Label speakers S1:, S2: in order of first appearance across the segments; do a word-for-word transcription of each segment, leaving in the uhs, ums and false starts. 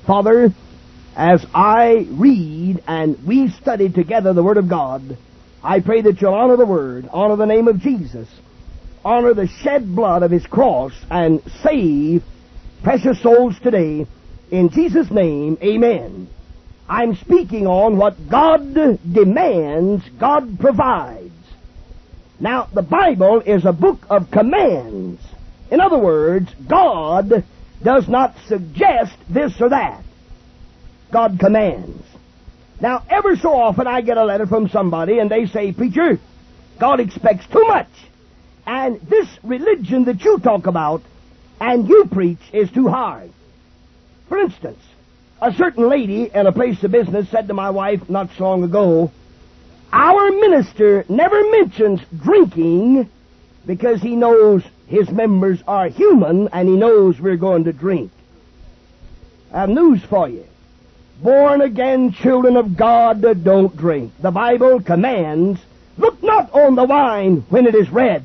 S1: Father, as I read and we study together the Word of God, I pray that you'll honor the Word, honor the name of Jesus, honor the shed blood of His cross, and save precious souls today. In Jesus' name, amen. I'm speaking on what God demands, God provides. Now, the Bible is a book of commands. In other words, God does not suggest this or that. God commands. Now, ever so often I get a letter from somebody and they say, "Preacher, God expects too much. And this religion that you talk about and you preach is too hard." For instance, a certain lady in a place of business said to my wife not so long ago, "Our minister never mentions drinking because he knows his members are human and he knows we're going to drink." I have news for you. Born-again children of God don't drink. The Bible commands, "Look not on the wine when it is red.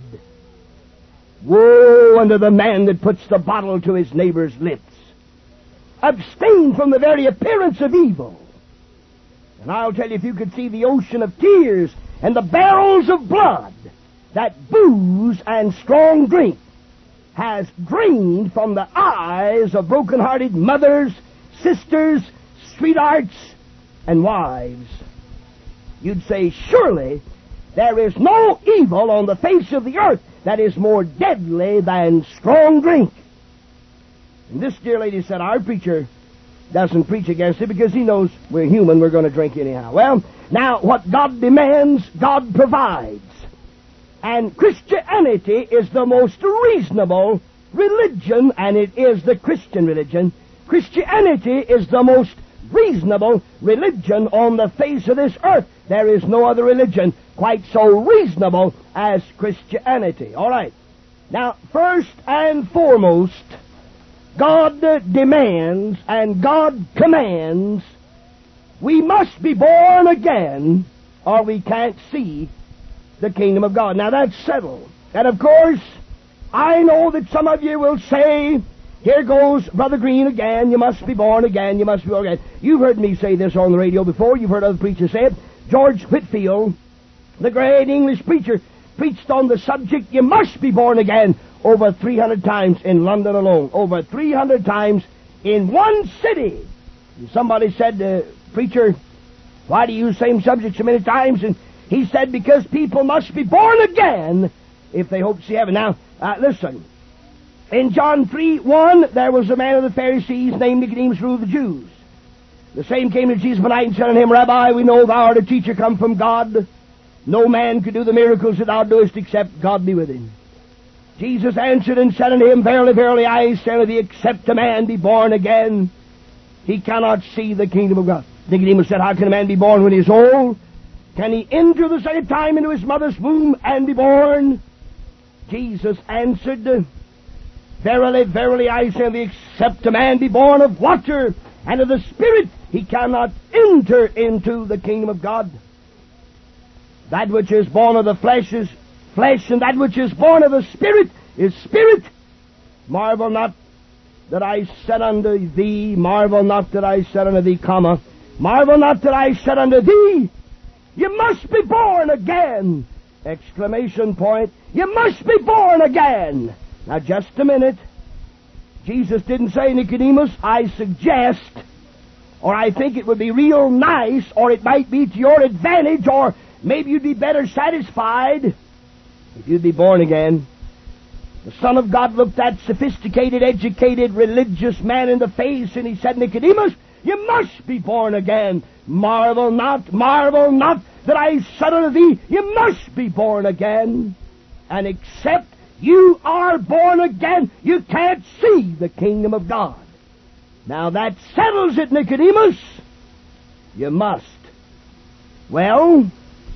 S1: Woe unto the man that puts the bottle to his neighbor's lips. Abstain from the very appearance of evil." And I'll tell you, if you could see the ocean of tears and the barrels of blood that booze and strong drink has drained from the eyes of broken-hearted mothers, sisters, sweethearts, and wives, you'd say, surely there is no evil on the face of the earth that is more deadly than strong drink. And this dear lady said, "Our preacher doesn't preach against it because he knows we're human, we're going to drink anyhow." Well, now, what God demands, God provides. And Christianity is the most reasonable religion, and it is the Christian religion. Christianity is the most reasonable religion on the face of this earth. There is no other religion quite so reasonable as Christianity. All right. Now, first and foremost, God demands and God commands we must be born again or we can't see the kingdom of God. Now, that's settled. And, of course, I know that some of you will say, "Here goes Brother Green again. You must be born again. You must be born again." You've heard me say this on the radio before. You've heard other preachers say it. George Whitefield, the great English preacher, preached on the subject, "You must be born again," over three hundred times in London alone. Over three hundred times in one city. And somebody said, uh, "Preacher, why do you use the same subject so many times?" And he said, "Because people must be born again if they hope to see heaven." Now, uh, listen. In John three one, there was a man of the Pharisees named Nicodemus, ruled the Jews. The same came to Jesus by night and said unto him, "Rabbi, we know thou art a teacher come from God. No man could do the miracles that thou doest except God be with him." Jesus answered and said unto him, "Verily, verily, I say unto thee, except a man be born again, he cannot see the kingdom of God." Nicodemus said, "How can a man be born when he is old? Can he enter the second time into his mother's womb and be born?" Jesus answered, "Verily, verily, I say unto thee, except a man be born of water and of the Spirit, he cannot enter into the kingdom of God. That which is born of the flesh is flesh, and that which is born of the Spirit is spirit. Marvel not that I said unto thee, marvel not that I said unto thee, comma, marvel not that I said unto thee, you must be born again!" Exclamation point. You must be born again! Now, just a minute. Jesus didn't say, "Nicodemus, I suggest, or I think it would be real nice, or it might be to your advantage, or maybe you'd be better satisfied if you'd be born again." The Son of God looked that sophisticated, educated, religious man in the face, and he said, "Nicodemus, you must be born again. Marvel not, marvel not that I said unto thee, you must be born again. And except you are born again, you can't see the kingdom of God." Now that settles it, Nicodemus. You must. Well,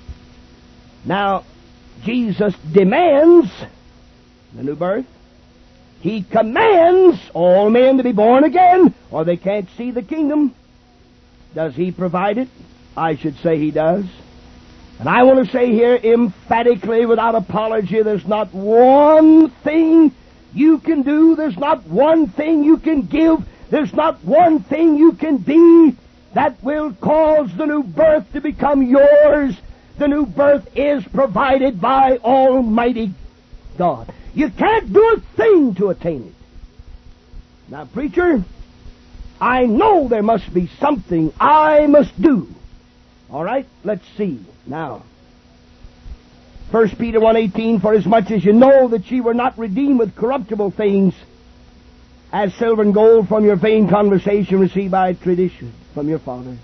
S1: now, Jesus demands the new birth. He commands all men to be born again, or they can't see the kingdom. Does He provide it? I should say He does. And I want to say here emphatically, without apology, there's not one thing you can do, there's not one thing you can give, There's not one thing you can be that will cause the new birth to become yours. The new birth is provided by Almighty God. You can't do a thing to attain it. Now, preacher, I know there must be something I must do. All right, let's see. Now, First Peter one eighteen, for as much as you know that ye were not redeemed with corruptible things, as silver and gold from your vain conversation received by tradition from your fathers,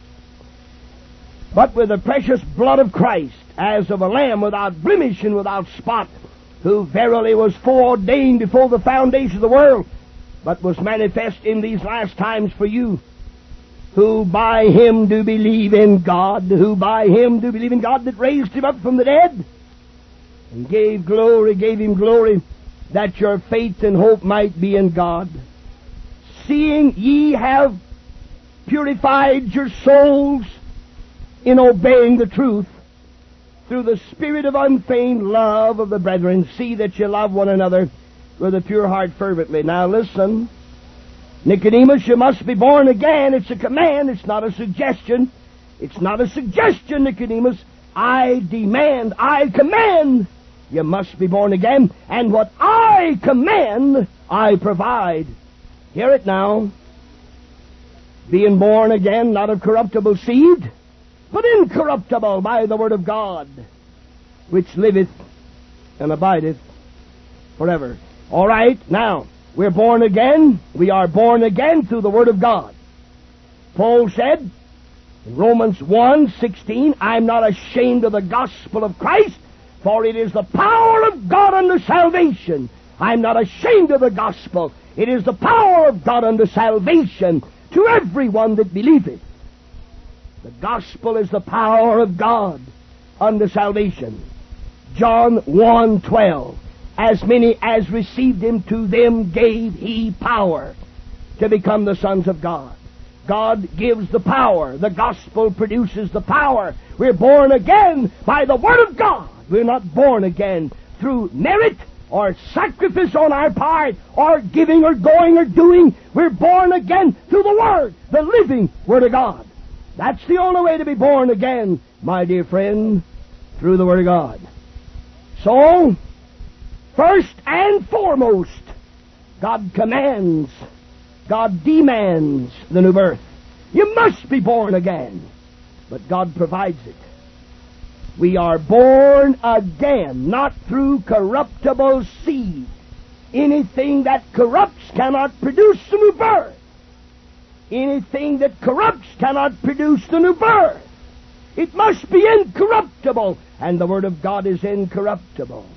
S1: but with the precious blood of Christ, as of a lamb without blemish and without spot, who verily was foreordained before the foundation of the world, but was manifest in these last times for you, who by him do believe in God, who by him do believe in God that raised him up from the dead, and gave glory, gave him glory, that your faith and hope might be in God. Seeing ye have purified your souls in obeying the truth, through the spirit of unfeigned love of the brethren, see that you love one another with a pure heart fervently. Now listen, Nicodemus, you must be born again. It's a command, it's not a suggestion. It's not a suggestion, Nicodemus. I demand, I command, you must be born again. And what I command, I provide. Hear it now. Being born again, not of corruptible seed, but incorruptible by the word of God, which liveth and abideth forever. All right, now, we're born again. We are born again through the word of God. Paul said in Romans one sixteen, I'm not ashamed of the gospel of Christ, for it is the power of God unto salvation. I'm not ashamed of the gospel. It is the power of God unto salvation to everyone that believeth. The gospel is the power of God unto salvation. John one twelve, as many as received him, to them gave he power to become the sons of God. God gives the power. The gospel produces the power. We're born again by the word of God. We're not born again through merit or sacrifice on our part, or giving or going or doing. We're born again through the Word, the living Word of God. That's the only way to be born again, my dear friend, through the Word of God. So, first and foremost, God commands, God demands the new birth. You must be born again, but God provides it. We are born again, not through corruptible seed. Anything that corrupts cannot produce the new birth. Anything that corrupts cannot produce the new birth. It must be incorruptible, and the Word of God is incorruptible.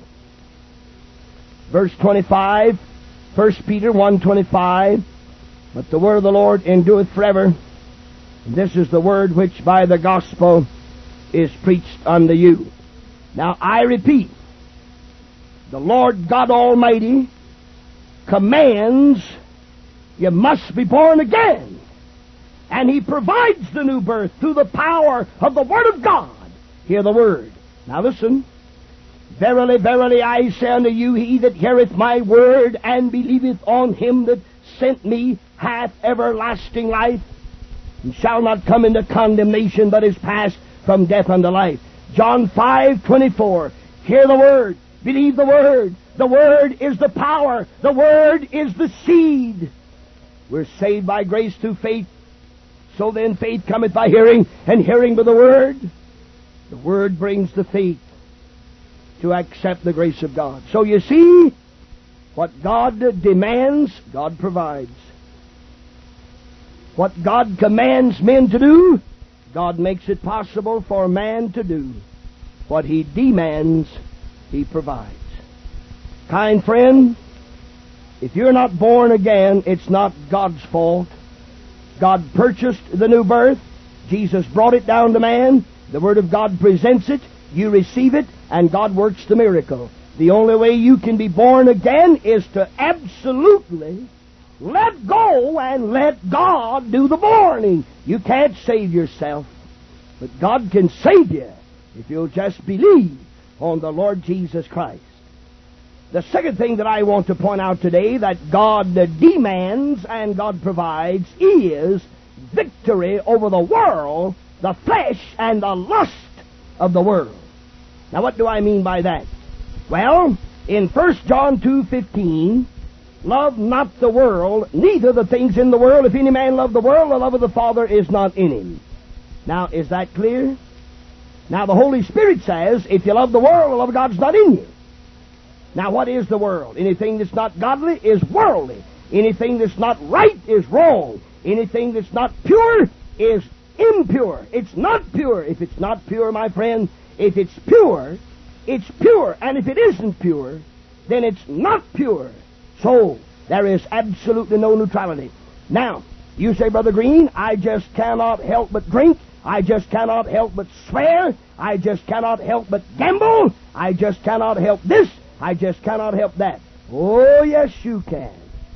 S1: Verse twenty-five, First Peter one twenty-five, but the word of the Lord endureth forever. And this is the word which by the gospel is preached unto you. Now I repeat, the Lord God Almighty commands you must be born again. And He provides the new birth through the power of the Word of God. Hear the Word. Now listen. Verily, verily, I say unto you, he that heareth my word and believeth on him that sent me hath everlasting life, and shall not come into condemnation, but is passed from death unto life. John five twenty-four. Hear the Word. Believe the Word. The Word is the power. The Word is the seed. We're saved by grace through faith. So then faith cometh by hearing, and hearing by the Word. The Word brings the faith to accept the grace of God. So you see, what God demands, God provides. What God commands men to do, God makes it possible for man to do. What He demands, He provides. Kind friend, if you're not born again, it's not God's fault. God purchased the new birth. Jesus brought it down to man. The Word of God presents it. You receive it, and God works the miracle. The only way you can be born again is to absolutely let go and let God do the borning. You can't save yourself, but God can save you if you'll just believe on the Lord Jesus Christ. The second thing that I want to point out today that God demands and God provides is victory over the world, the flesh, and the lust of the world. Now what do I mean by that? Well, in First John two fifteen, love not the world, neither the things in the world. If any man love the world, the love of the Father is not in him. Now, is that clear? Now, the Holy Spirit says, if you love the world, the love of God's not in you. Now, what is the world? Anything that's not godly is worldly. Anything that's not right is wrong. Anything that's not pure is impure. It's not pure. If it's not pure, my friend, if it's pure, it's pure. And if it isn't pure, then it's not pure. So, there is absolutely no neutrality. Now, you say, Brother Green, I just cannot help but drink. I just cannot help but swear. I just cannot help but gamble. I just cannot help this. I just cannot help that. Oh, yes, you can.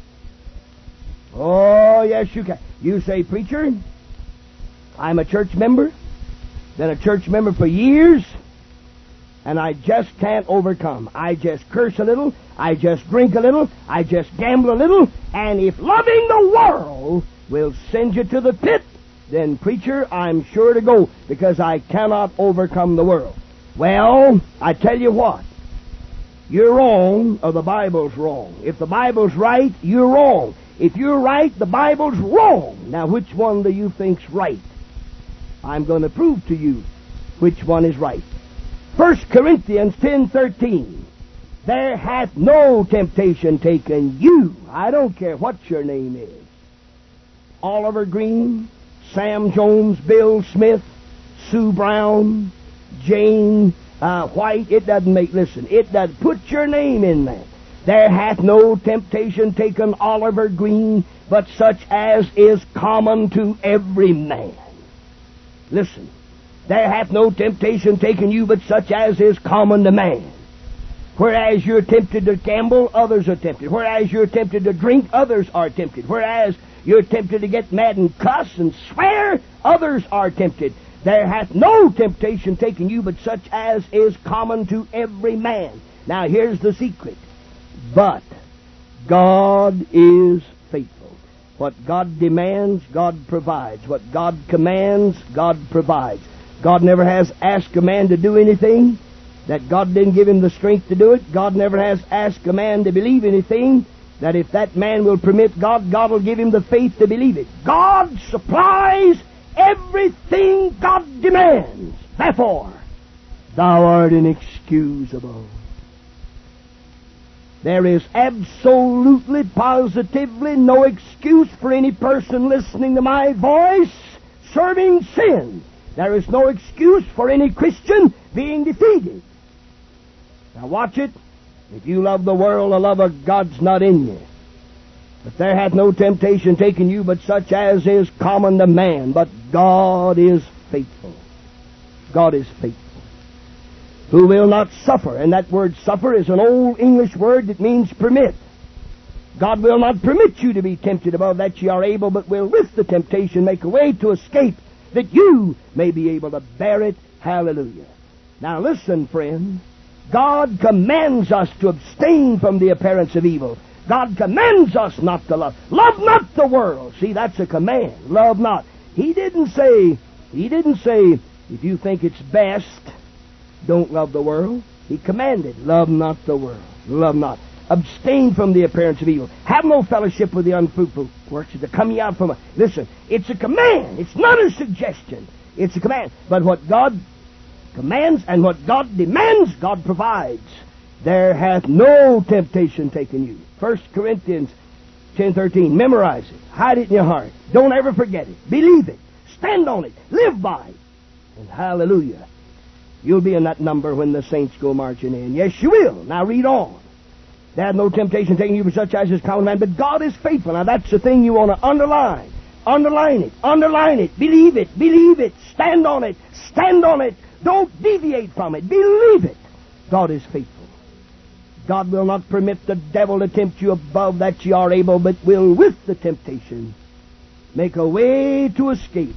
S1: Oh, yes, you can. You say, Preacher, I'm a church member. Been a church member for years. And I just can't overcome. I just curse a little. I just drink a little. I just gamble a little. And if loving the world will send you to the pit, then, preacher, I'm sure to go, because I cannot overcome the world. Well, I tell you what. You're wrong, or the Bible's wrong. If the Bible's right, you're wrong. If you're right, the Bible's wrong. Now, which one do you think's right? I'm going to prove to you which one is right. First Corinthians ten thirteen. There hath no temptation taken you. I don't care what your name is. Oliver Green, Sam Jones, Bill Smith, Sue Brown, Jane uh, White. It doesn't make, listen, it does put your name in there. There hath no temptation taken Oliver Green, but such as is common to every man. Listen. There hath no temptation taken you, but such as is common to man. Whereas you're tempted to gamble, others are tempted. Whereas you're tempted to drink, others are tempted. Whereas you're tempted to get mad and cuss and swear, others are tempted. There hath no temptation taken you, but such as is common to every man. Now here's the secret. But God is faithful. What God demands, God provides. What God commands, God provides. God never has asked a man to do anything that God didn't give him the strength to do it. God never has asked a man to believe anything that if that man will permit God, God will give him the faith to believe it. God supplies everything God demands. Therefore, thou art inexcusable. There is absolutely, positively no excuse for any person listening to my voice serving sin. There is no excuse for any Christian being defeated. Now watch it. If you love the world, the love of God's not in you. But there hath no temptation taken you, but such as is common to man. But God is faithful. God is faithful. Who will not suffer. And that word suffer is an old English word that means permit. God will not permit you to be tempted above that ye are able, but will with the temptation make a way to escape, that you may be able to bear it. Hallelujah. Now listen, friend. God commands us to abstain from the appearance of evil. God commands us not to love. Love not the world. See, that's a command. Love not. He didn't say, He didn't say, if you think it's best, don't love the world. He commanded, love not the world. Love not. Abstain from the appearance of evil. Have no fellowship with the unfruitful works that come ye out from. A, listen, it's a command. It's not a suggestion. It's a command. But what God commands and what God demands, God provides. There hath no temptation taken you. First Corinthians ten thirteen. Memorize it. Hide it in your heart. Don't ever forget it. Believe it. Stand on it. Live by it. And hallelujah. You'll be in that number when the saints go marching in. Yes, you will. Now read on. There hath no temptation taken you, but such as is common man. But God is faithful. Now that's the thing you want to underline. Underline it. Underline it. Believe it. Believe it. Stand on it. Stand on it. Don't deviate from it. Believe it. God is faithful. God will not permit the devil to tempt you above that ye are able, but will with the temptation make a way to escape,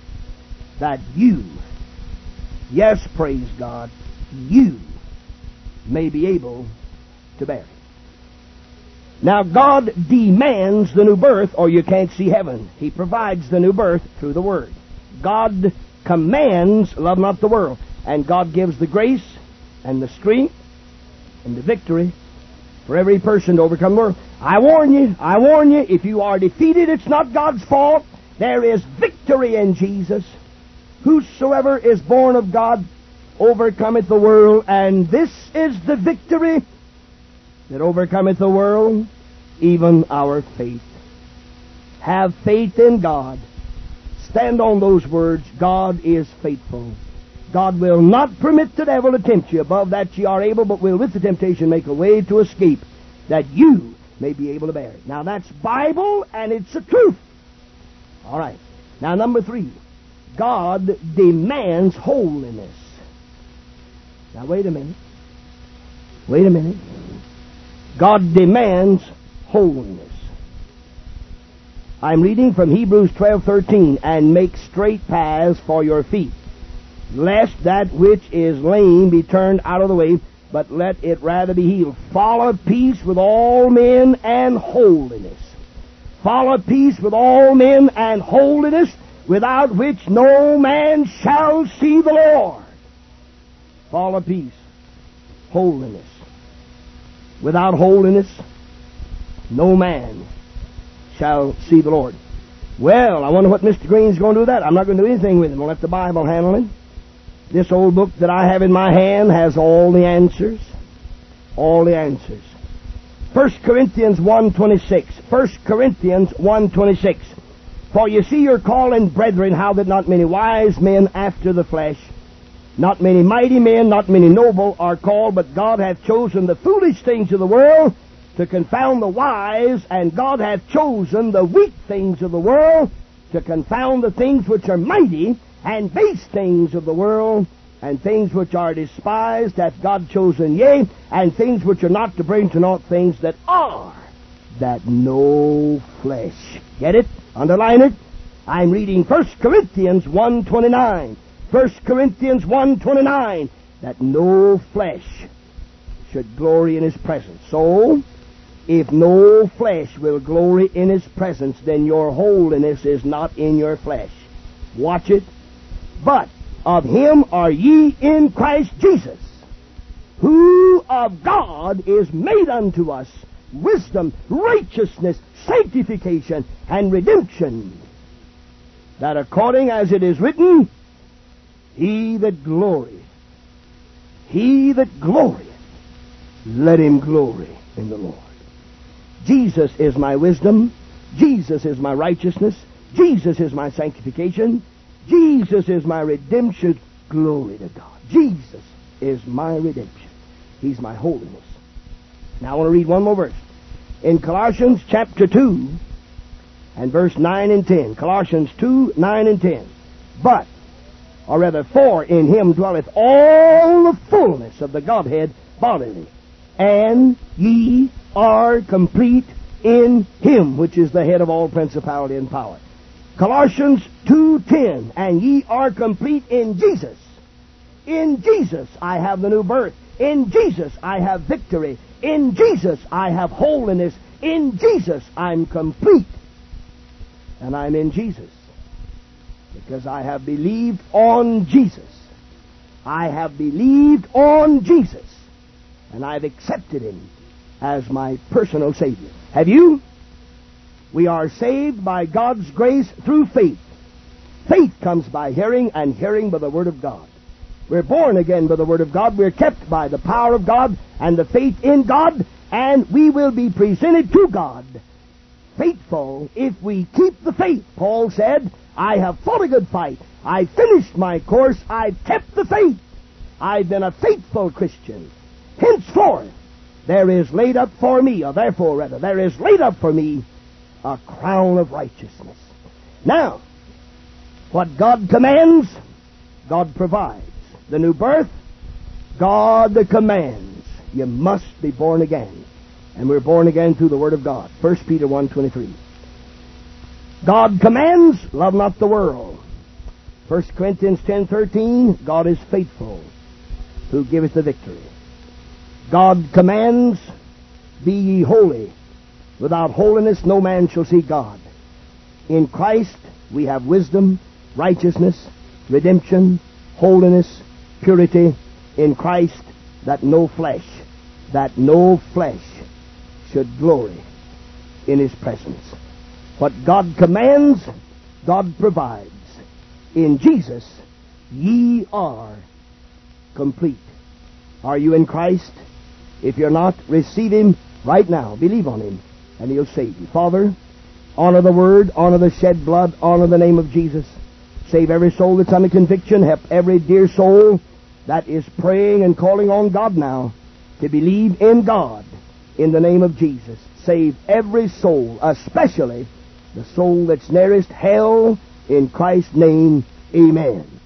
S1: that you, yes, praise God, you may be able to bear it. Now, God demands the new birth, or you can't see heaven. He provides the new birth through the Word. God commands, love not the world. And God gives the grace and the strength and the victory for every person to overcome the world. I warn you, I warn you, if you are defeated, it's not God's fault. There is victory in Jesus. Whosoever is born of God overcometh the world, and this is the victory that overcometh the world, even our faith. Have faith in God. Stand on those words. God is faithful. God will not permit the devil to tempt you above that ye are able, but will with the temptation make a way to escape, that you may be able to bear it. Now that's Bible, and it's the truth. All right. Now number three. God demands holiness. Now wait a minute. Wait a minute. God demands holiness. I'm reading from Hebrews twelve thirteen. And make straight paths for your feet, lest that which is lame be turned out of the way, but let it rather be healed. Follow peace with all men and holiness. Follow peace with all men and holiness, without which no man shall see the Lord. Follow peace, holiness. Without holiness, no man shall see the Lord. Well, I wonder what Mister Green's going to do with that. I'm not going to do anything with him. I'll let the Bible handle it. This old book that I have in my hand has all the answers. All the answers. First Corinthians one twenty-six. First Corinthians one twenty-six. For you see your calling, brethren, how that not many wise men after the flesh, not many mighty men, not many noble are called, but God hath chosen the foolish things of the world to confound the wise, and God hath chosen the weak things of the world to confound the things which are mighty, and base things of the world, and things which are despised hath God chosen, yea, and things which are not, to bring to naught things that are, that no flesh. Get it? Underline it. I'm reading First Corinthians one twenty-nine. First Corinthians one twenty-nine. That no flesh should glory in His presence. So, if no flesh will glory in His presence, then your holiness is not in your flesh. Watch it. But of Him are ye in Christ Jesus, who of God is made unto us wisdom, righteousness, sanctification, and redemption, that according as it is written, He that glorieth, he that glorieth, let him glory in the Lord. Jesus is my wisdom. Jesus is my righteousness. Jesus is my sanctification. Jesus is my redemption. Glory to God. Jesus is my redemption. He's my holiness. Now I want to read one more verse. In Colossians chapter two and verse nine and ten. Colossians two, nine and ten. But, or rather, for in Him dwelleth all the fullness of the Godhead bodily. And ye are complete in Him, which is the head of all principality and power. Colossians two ten. And ye are complete in Jesus. In Jesus I have the new birth. In Jesus I have victory. In Jesus I have holiness. In Jesus I'm complete. And I'm in Jesus because I have believed on Jesus. I have believed on Jesus, and I've accepted Him as my personal Savior. Have you? We are saved by God's grace through faith. Faith comes by hearing, and hearing by the Word of God. We're born again by the Word of God. We're kept by the power of God and the faith in God, and we will be presented to God faithful if we keep the faith. Paul said, I have fought a good fight. I finished my course. I've kept the faith. I've been a faithful Christian. Henceforth, there is laid up for me, or therefore rather, there is laid up for me a crown of righteousness. Now, what God commands, God provides. The new birth, God commands. You must be born again. And we're born again through the Word of God. First Peter one twenty-three. God commands, love not the world. First Corinthians ten thirteen. God is faithful, who giveth the victory. God commands, be ye holy. Without holiness no man shall see God. In Christ we have wisdom, righteousness, redemption, holiness, purity. In Christ, that no flesh, that no flesh should glory in His presence. What God commands, God provides. In Jesus, ye are complete. Are you in Christ? If you're not, receive Him right now. Believe on Him, and He'll save you. Father, honor the Word, honor the shed blood, honor the name of Jesus. Save every soul that's under conviction. Help every dear soul that is praying and calling on God now to believe in God in the name of Jesus. Save every soul, especially the soul that's nearest hell, in Christ's name. Amen.